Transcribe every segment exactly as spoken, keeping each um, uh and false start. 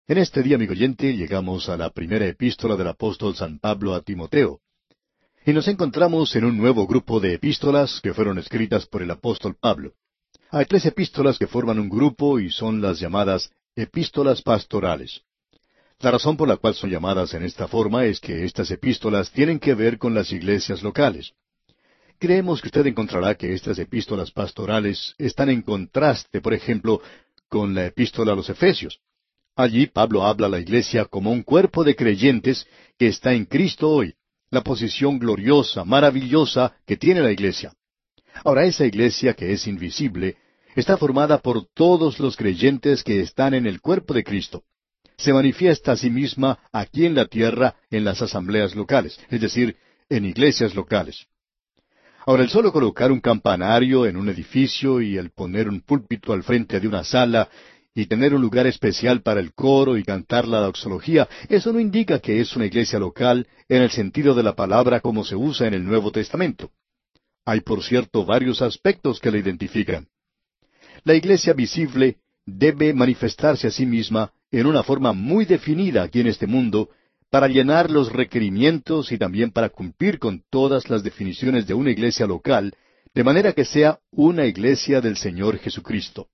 En este día, amigo oyente, llegamos a la primera epístola del apóstol San Pablo a Timoteo. Y nos encontramos en un nuevo grupo de epístolas que fueron escritas por el apóstol Pablo. Hay tres epístolas que forman un grupo y son las llamadas epístolas pastorales. La razón por la cual son llamadas en esta forma es que estas epístolas tienen que ver con las iglesias locales. Creemos que usted encontrará que estas epístolas pastorales están en contraste, por ejemplo, con la epístola a los Efesios. Allí Pablo habla a la iglesia como un cuerpo de creyentes que está en Cristo hoy, la posición gloriosa, maravillosa que tiene la iglesia. Ahora, esa iglesia que es invisible está formada por todos los creyentes que están en el cuerpo de Cristo. Se manifiesta a sí misma aquí en la tierra en las asambleas locales, es decir, en iglesias locales. Ahora, el solo colocar un campanario en un edificio y el poner un púlpito al frente de una sala y tener un lugar especial para el coro y cantar la doxología, eso no indica que es una iglesia local en el sentido de la palabra como se usa en el Nuevo Testamento. Hay, por cierto, varios aspectos que la identifican. La iglesia visible debe manifestarse a sí misma en una forma muy definida aquí en este mundo para llenar los requerimientos y también para cumplir con todas las definiciones de una iglesia local, de manera que sea una iglesia del Señor Jesucristo.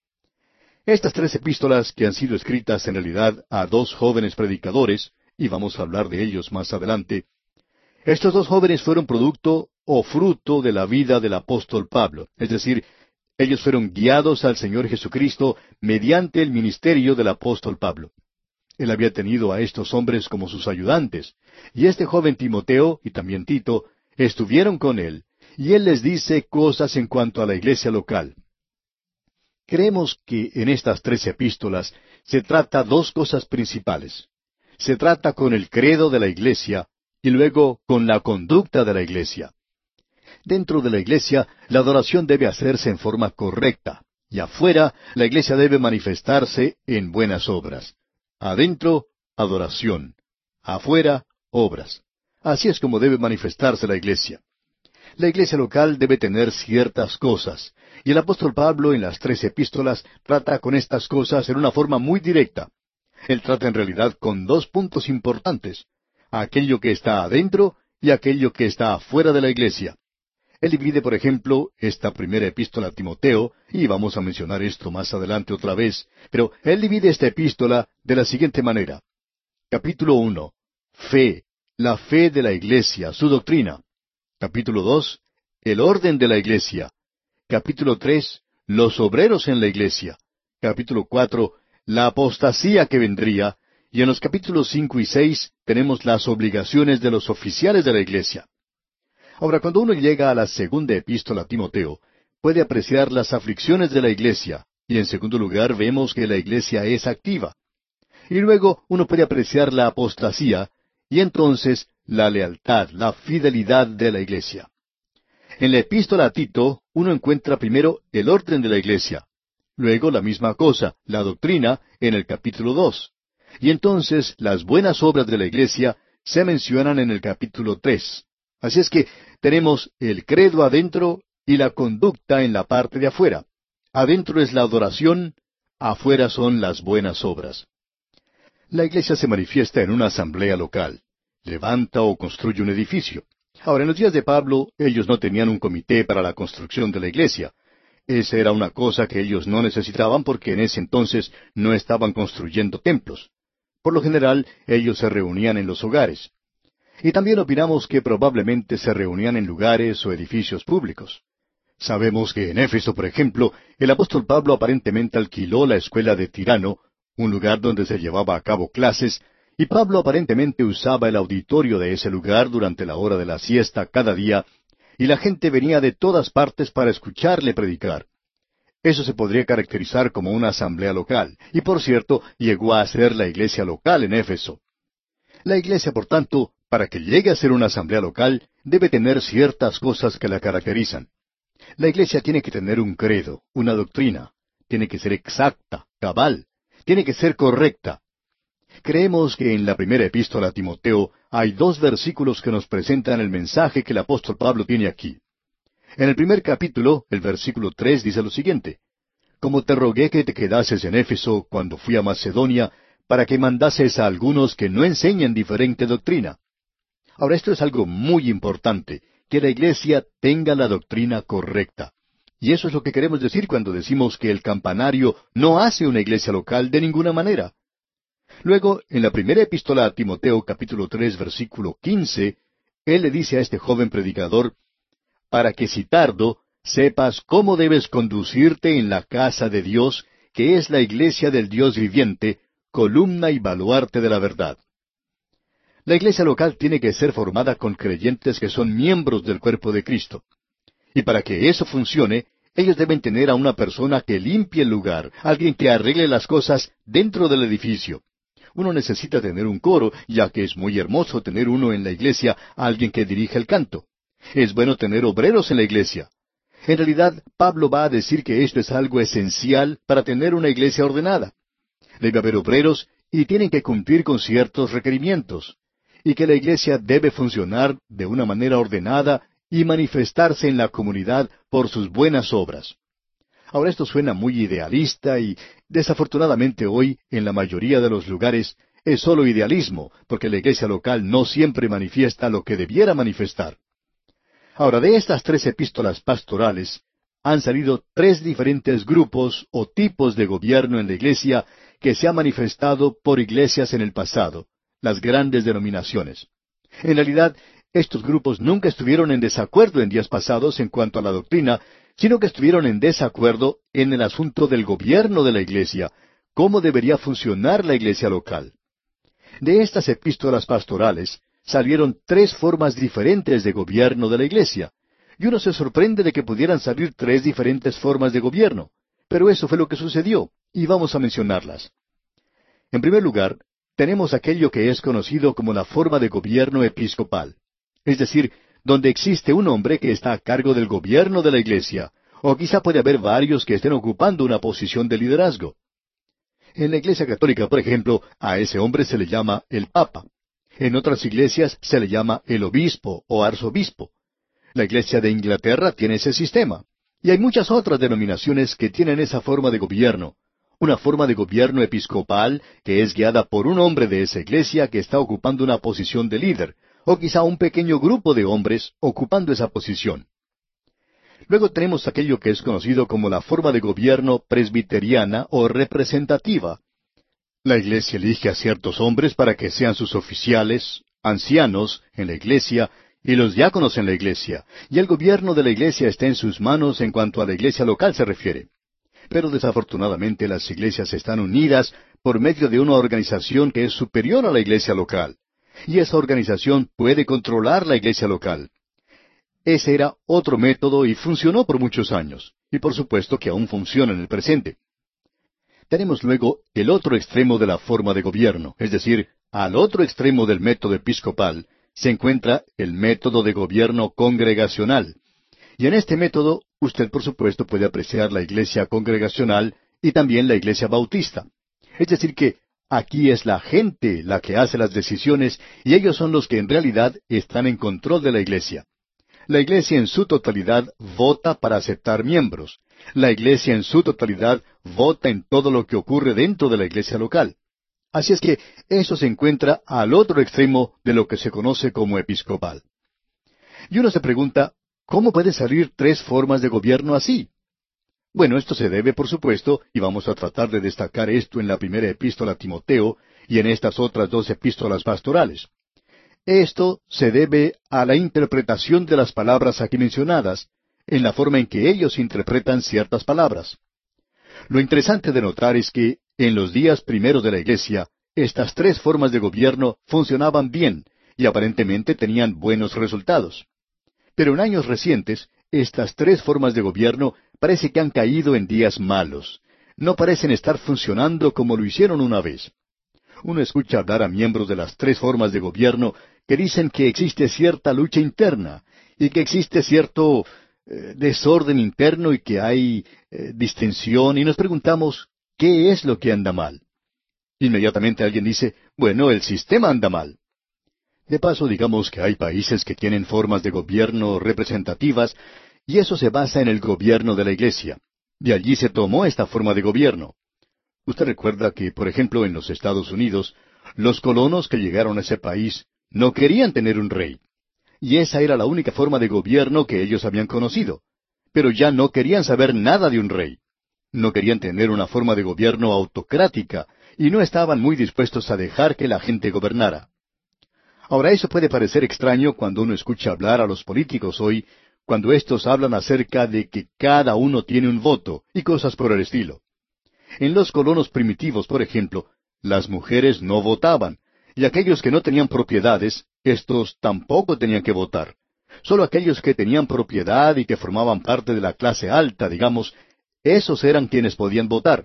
Estas tres epístolas que han sido escritas en realidad a dos jóvenes predicadores, y vamos a hablar de ellos más adelante, estos dos jóvenes fueron producto o fruto de la vida del apóstol Pablo, es decir, ellos fueron guiados al Señor Jesucristo mediante el ministerio del apóstol Pablo. Él había tenido a estos hombres como sus ayudantes, y este joven Timoteo y también Tito estuvieron con él, y él les dice cosas en cuanto a la iglesia local. Creemos que en estas tres epístolas se trata dos cosas principales. Se trata con el credo de la iglesia y luego con la conducta de la iglesia. Dentro de la iglesia, la adoración debe hacerse en forma correcta, y afuera, la iglesia debe manifestarse en buenas obras. Adentro, adoración. Afuera, obras. Así es como debe manifestarse la iglesia. La iglesia local debe tener ciertas cosas, y el apóstol Pablo en las tres epístolas trata con estas cosas en una forma muy directa. Él trata en realidad con dos puntos importantes, aquello que está adentro y aquello que está afuera de la iglesia. Él divide, por ejemplo, esta primera epístola a Timoteo, y vamos a mencionar esto más adelante otra vez, pero él divide esta epístola de la siguiente manera. Capítulo uno. Fe, la fe de la iglesia, su doctrina. Capítulo dos. El orden de la iglesia. Capítulo tres. Los obreros en la iglesia. Capítulo cuatro. La apostasía que vendría. Y en los capítulos cinco y seis tenemos las obligaciones de los oficiales de la iglesia. Ahora, cuando uno llega a la segunda epístola a Timoteo, puede apreciar las aflicciones de la iglesia, y en segundo lugar vemos que la iglesia es activa. Y luego uno puede apreciar la apostasía, y entonces la lealtad, la fidelidad de la iglesia. En la epístola a Tito, uno encuentra primero el orden de la iglesia, luego la misma cosa, la doctrina, en el capítulo dos. Y entonces las buenas obras de la iglesia se mencionan en el capítulo tres. Así es que tenemos el credo adentro y la conducta en la parte de afuera. Adentro es la adoración, afuera son las buenas obras. La iglesia se manifiesta en una asamblea local. Levanta o construye un edificio. Ahora, en los días de Pablo, ellos no tenían un comité para la construcción de la iglesia. Esa era una cosa que ellos no necesitaban porque en ese entonces no estaban construyendo templos. Por lo general, ellos se reunían en los hogares. Y también opinamos que probablemente se reunían en lugares o edificios públicos. Sabemos que en Éfeso, por ejemplo, el apóstol Pablo aparentemente alquiló la escuela de Tirano, un lugar donde se llevaba a cabo clases, y Pablo aparentemente usaba el auditorio de ese lugar durante la hora de la siesta cada día, y la gente venía de todas partes para escucharle predicar. Eso se podría caracterizar como una asamblea local, y por cierto, llegó a ser la iglesia local en Éfeso. La iglesia, por tanto, para que llegue a ser una asamblea local, debe tener ciertas cosas que la caracterizan. La iglesia tiene que tener un credo, una doctrina. Tiene que ser exacta, cabal. Tiene que ser correcta. Creemos que en la primera epístola a Timoteo hay dos versículos que nos presentan el mensaje que el apóstol Pablo tiene aquí. En el primer capítulo, el versículo tres dice lo siguiente: Como te rogué que te quedases en Éfeso cuando fui a Macedonia, para que mandases a algunos que no enseñan diferente doctrina. Ahora, esto es algo muy importante, que la iglesia tenga la doctrina correcta. Y eso es lo que queremos decir cuando decimos que el campanario no hace una iglesia local de ninguna manera. Luego, en la primera epístola a Timoteo, capítulo tres, versículo quince, él le dice a este joven predicador, para que si tardo, sepas cómo debes conducirte en la casa de Dios, que es la iglesia del Dios viviente, columna y baluarte de la verdad. La iglesia local tiene que ser formada con creyentes que son miembros del cuerpo de Cristo. Y para que eso funcione, ellos deben tener a una persona que limpie el lugar, alguien que arregle las cosas dentro del edificio. Uno necesita tener un coro, ya que es muy hermoso tener uno en la iglesia, alguien que dirija el canto. Es bueno tener obreros en la iglesia. En realidad, Pablo va a decir que esto es algo esencial para tener una iglesia ordenada. Debe haber obreros y tienen que cumplir con ciertos requerimientos. Y que la iglesia debe funcionar de una manera ordenada y manifestarse en la comunidad por sus buenas obras. Ahora esto suena muy idealista y, desafortunadamente hoy, en la mayoría de los lugares, es solo idealismo, porque la iglesia local no siempre manifiesta lo que debiera manifestar. Ahora, de estas tres epístolas pastorales, han salido tres diferentes grupos o tipos de gobierno en la iglesia que se ha manifestado por iglesias en el pasado, las grandes denominaciones. En realidad, estos grupos nunca estuvieron en desacuerdo en días pasados en cuanto a la doctrina, sino que estuvieron en desacuerdo en el asunto del gobierno de la iglesia, cómo debería funcionar la iglesia local. De estas epístolas pastorales salieron tres formas diferentes de gobierno de la iglesia, y uno se sorprende de que pudieran salir tres diferentes formas de gobierno, pero eso fue lo que sucedió, y vamos a mencionarlas. En primer lugar, tenemos aquello que es conocido como la forma de gobierno episcopal, es decir, donde existe un hombre que está a cargo del gobierno de la iglesia, o quizá puede haber varios que estén ocupando una posición de liderazgo. En la iglesia católica, por ejemplo, a ese hombre se le llama el Papa. En otras iglesias se le llama el obispo o arzobispo. La iglesia de Inglaterra tiene ese sistema. Y hay muchas otras denominaciones que tienen esa forma de gobierno. Una forma de gobierno episcopal que es guiada por un hombre de esa iglesia que está ocupando una posición de líder, o quizá un pequeño grupo de hombres ocupando esa posición. Luego tenemos aquello que es conocido como la forma de gobierno presbiteriana o representativa. La iglesia elige a ciertos hombres para que sean sus oficiales, ancianos en la iglesia y los diáconos en la iglesia, y el gobierno de la iglesia está en sus manos en cuanto a la iglesia local se refiere. Pero desafortunadamente las iglesias están unidas por medio de una organización que es superior a la iglesia local, y esa organización puede controlar la iglesia local. Ese era otro método y funcionó por muchos años, y por supuesto que aún funciona en el presente. Tenemos luego el otro extremo de la forma de gobierno, es decir, al otro extremo del método episcopal se encuentra el método de gobierno congregacional. Y en este método, usted por supuesto puede apreciar la iglesia congregacional y también la iglesia bautista. Es decir que aquí es la gente la que hace las decisiones y ellos son los que en realidad están en control de la iglesia. La iglesia en su totalidad vota para aceptar miembros. La iglesia en su totalidad vota en todo lo que ocurre dentro de la iglesia local. Así es que eso se encuentra al otro extremo de lo que se conoce como episcopal. Y uno se pregunta, ¿cómo puede salir tres formas de gobierno así? Bueno, esto se debe, por supuesto, y vamos a tratar de destacar esto en la primera epístola a Timoteo y en estas otras dos epístolas pastorales. Esto se debe a la interpretación de las palabras aquí mencionadas, en la forma en que ellos interpretan ciertas palabras. Lo interesante de notar es que, en los días primeros de la iglesia, estas tres formas de gobierno funcionaban bien y aparentemente tenían buenos resultados. Pero en años recientes, estas tres formas de gobierno parece que han caído en días malos. No parecen estar funcionando como lo hicieron una vez. Uno escucha hablar a miembros de las tres formas de gobierno que dicen que existe cierta lucha interna y que existe cierto eh, desorden interno y que hay eh, distensión y nos preguntamos, ¿qué es lo que anda mal? Inmediatamente alguien dice, bueno, el sistema anda mal. De paso, digamos que hay países que tienen formas de gobierno representativas y eso se basa en el gobierno de la iglesia. De allí se tomó esta forma de gobierno. Usted recuerda que, por ejemplo, en los Estados Unidos, los colonos que llegaron a ese país no querían tener un rey. Y esa era la única forma de gobierno que ellos habían conocido. Pero ya no querían saber nada de un rey. No querían tener una forma de gobierno autocrática, y no estaban muy dispuestos a dejar que la gente gobernara. Ahora, eso puede parecer extraño cuando uno escucha hablar a los políticos hoy, cuando éstos hablan acerca de que cada uno tiene un voto, y cosas por el estilo. En los colonos primitivos, por ejemplo, las mujeres no votaban, y aquellos que no tenían propiedades, estos tampoco tenían que votar. Solo aquellos que tenían propiedad y que formaban parte de la clase alta, digamos, esos eran quienes podían votar.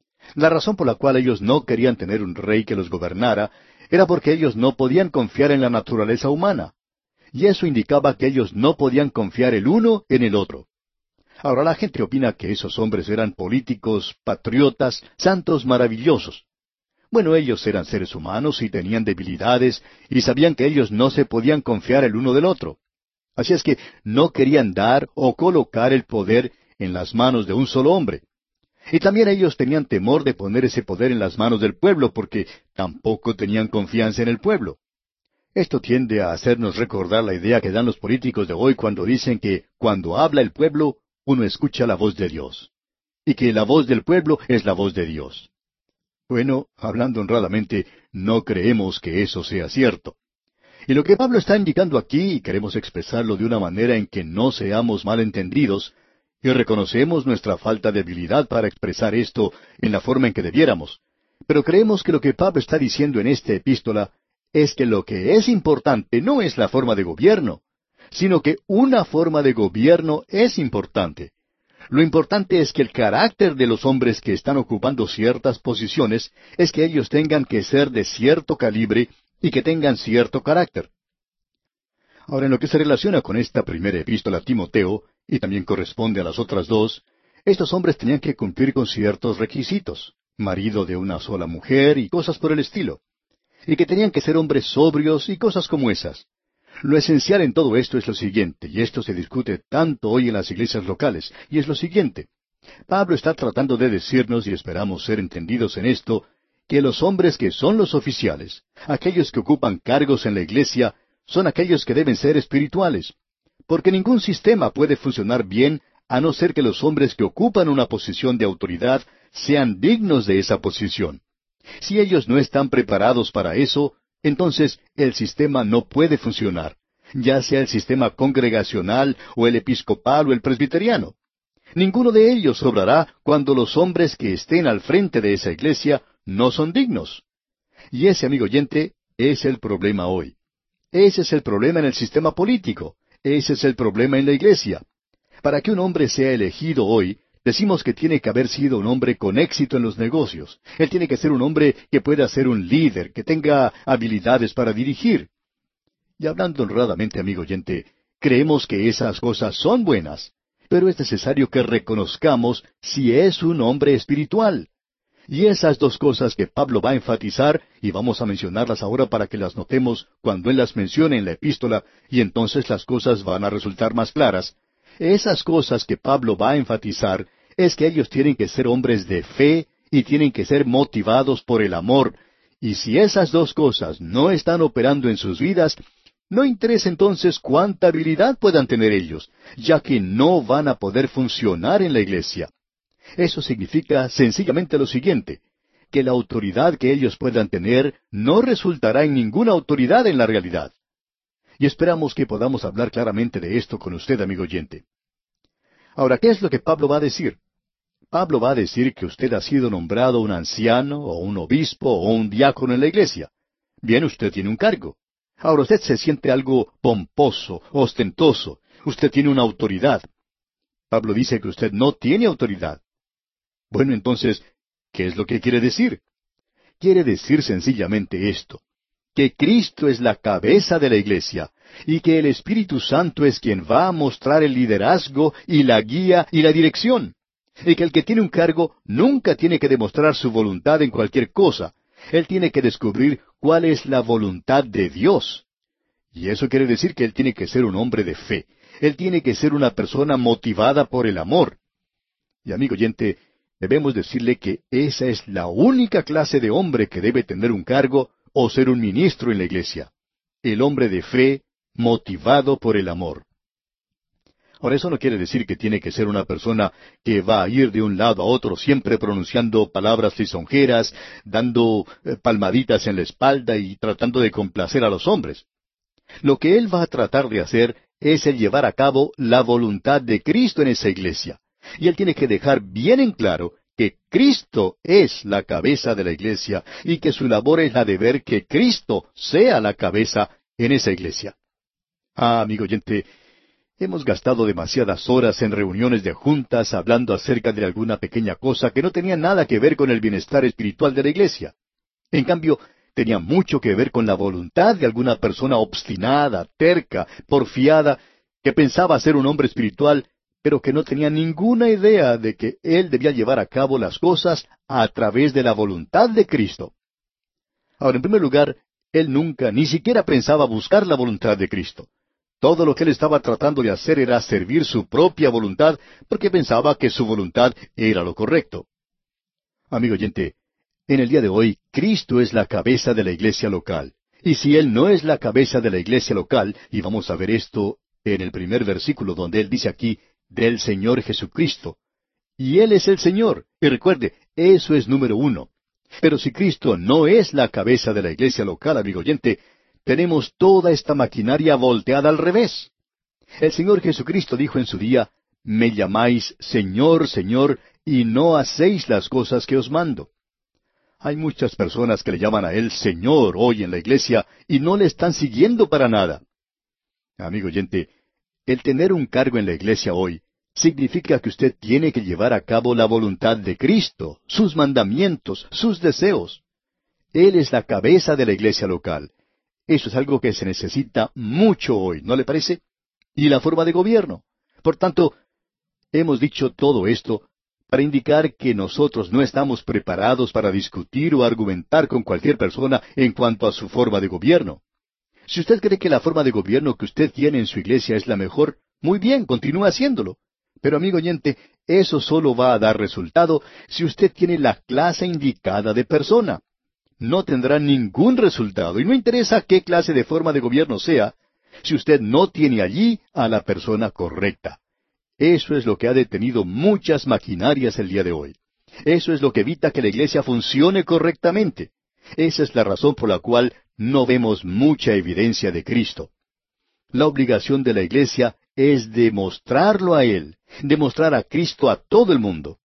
La razón por la cual ellos no querían tener un rey que los gobernara era porque ellos no podían confiar en la naturaleza humana. Y eso indicaba que ellos no podían confiar el uno en el otro. Ahora la gente opina que esos hombres eran políticos, patriotas, santos maravillosos. Bueno, ellos eran seres humanos y tenían debilidades y sabían que ellos no se podían confiar el uno del otro. Así es que no querían dar o colocar el poder en las manos de un solo hombre. Y también ellos tenían temor de poner ese poder en las manos del pueblo porque tampoco tenían confianza en el pueblo. Esto tiende a hacernos recordar la idea que dan los políticos de hoy cuando dicen que cuando habla el pueblo, uno escucha la voz de Dios. Y que la voz del pueblo es la voz de Dios. Bueno, hablando honradamente, no creemos que eso sea cierto. Y lo que Pablo está indicando aquí, y queremos expresarlo de una manera en que no seamos malentendidos, y reconocemos nuestra falta de habilidad para expresar esto en la forma en que debiéramos. Pero creemos que lo que Pablo está diciendo en esta epístola es que lo que es importante no es la forma de gobierno, sino que una forma de gobierno es importante. Lo importante es que el carácter de los hombres que están ocupando ciertas posiciones es que ellos tengan que ser de cierto calibre y que tengan cierto carácter. Ahora, en lo que se relaciona con esta primera epístola a Timoteo, y también corresponde a las otras dos, estos hombres tenían que cumplir con ciertos requisitos, marido de una sola mujer y cosas por el estilo, y que tenían que ser hombres sobrios y cosas como esas. Lo esencial en todo esto es lo siguiente, y esto se discute tanto hoy en las iglesias locales, y es lo siguiente. Pablo está tratando de decirnos, y esperamos ser entendidos en esto, que los hombres que son los oficiales, aquellos que ocupan cargos en la iglesia, son aquellos que deben ser espirituales, porque ningún sistema puede funcionar bien a no ser que los hombres que ocupan una posición de autoridad sean dignos de esa posición. Si ellos no están preparados para eso, entonces el sistema no puede funcionar, ya sea el sistema congregacional o el episcopal o el presbiteriano. Ninguno de ellos obrará cuando los hombres que estén al frente de esa iglesia no son dignos. Y ese, amigo oyente, es el problema hoy. Ese es el problema en el sistema político. Ese es el problema en la iglesia. Para que un hombre sea elegido hoy, decimos que tiene que haber sido un hombre con éxito en los negocios. Él tiene que ser un hombre que pueda ser un líder, que tenga habilidades para dirigir. Y hablando honradamente, amigo oyente, creemos que esas cosas son buenas, pero es necesario que reconozcamos si es un hombre espiritual. Y esas dos cosas que Pablo va a enfatizar, y vamos a mencionarlas ahora para que las notemos cuando él las mencione en la epístola, y entonces las cosas van a resultar más claras. Esas cosas que Pablo va a enfatizar es que ellos tienen que ser hombres de fe y tienen que ser motivados por el amor. Y si esas dos cosas no están operando en sus vidas, no interesa entonces cuánta habilidad puedan tener ellos, ya que no van a poder funcionar en la iglesia. Eso significa sencillamente lo siguiente, que la autoridad que ellos puedan tener no resultará en ninguna autoridad en la realidad. Y esperamos que podamos hablar claramente de esto con usted, amigo oyente. Ahora, ¿qué es lo que Pablo va a decir? Pablo va a decir que usted ha sido nombrado un anciano, o un obispo, o un diácono en la iglesia. Bien, usted tiene un cargo. Ahora usted se siente algo pomposo, ostentoso. Usted tiene una autoridad. Pablo dice que usted no tiene autoridad. Bueno, entonces, ¿qué es lo que quiere decir? Quiere decir sencillamente esto, que Cristo es la cabeza de la iglesia, y que el Espíritu Santo es quien va a mostrar el liderazgo y la guía y la dirección, y que el que tiene un cargo nunca tiene que demostrar su voluntad en cualquier cosa. Él tiene que descubrir cuál es la voluntad de Dios. Y eso quiere decir que él tiene que ser un hombre de fe. Él tiene que ser una persona motivada por el amor. Y amigo oyente, debemos decirle que esa es la única clase de hombre que debe tener un cargo o ser un ministro en la iglesia. El hombre de fe, motivado por el amor. Ahora, eso no quiere decir que tiene que ser una persona que va a ir de un lado a otro siempre pronunciando palabras lisonjeras, dando eh, palmaditas en la espalda y tratando de complacer a los hombres. Lo que él va a tratar de hacer es el llevar a cabo la voluntad de Cristo en esa iglesia. Y él tiene que dejar bien en claro que Cristo es la cabeza de la iglesia y que su labor es la de ver que Cristo sea la cabeza en esa iglesia. Ah, amigo oyente, hemos gastado demasiadas horas en reuniones de juntas hablando acerca de alguna pequeña cosa que no tenía nada que ver con el bienestar espiritual de la iglesia. En cambio, tenía mucho que ver con la voluntad de alguna persona obstinada, terca, porfiada, que pensaba ser un hombre espiritual, pero que no tenía ninguna idea de que él debía llevar a cabo las cosas a través de la voluntad de Cristo. Ahora, en primer lugar, él nunca, ni siquiera pensaba buscar la voluntad de Cristo. Todo lo que él estaba tratando de hacer era servir su propia voluntad, porque pensaba que su voluntad era lo correcto. Amigo oyente, en el día de hoy, Cristo es la cabeza de la iglesia local. Y si Él no es la cabeza de la iglesia local, y vamos a ver esto en el primer versículo donde Él dice aquí, del Señor Jesucristo. Y Él es el Señor. Y recuerde, eso es número uno. Pero si Cristo no es la cabeza de la iglesia local, amigo oyente, tenemos toda esta maquinaria volteada al revés. El Señor Jesucristo dijo en su día, me llamáis Señor, Señor, y no hacéis las cosas que os mando. Hay muchas personas que le llaman a Él Señor hoy en la iglesia y no le están siguiendo para nada. Amigo oyente, el tener un cargo en la iglesia hoy significa que usted tiene que llevar a cabo la voluntad de Cristo, sus mandamientos, sus deseos. Él es la cabeza de la iglesia local. Eso es algo que se necesita mucho hoy, ¿no le parece? Y la forma de gobierno. Por tanto, hemos dicho todo esto para indicar que nosotros no estamos preparados para discutir o argumentar con cualquier persona en cuanto a su forma de gobierno. Si usted cree que la forma de gobierno que usted tiene en su iglesia es la mejor, muy bien, continúe haciéndolo. Pero amigo oyente, eso solo va a dar resultado si usted tiene la clase indicada de persona. No tendrá ningún resultado, y no interesa qué clase de forma de gobierno sea, si usted no tiene allí a la persona correcta. Eso es lo que ha detenido muchas maquinarias el día de hoy. Eso es lo que evita que la iglesia funcione correctamente. Esa es la razón por la cual no vemos mucha evidencia de Cristo. La obligación de la iglesia es demostrarlo a Él, demostrar a Cristo a todo el mundo.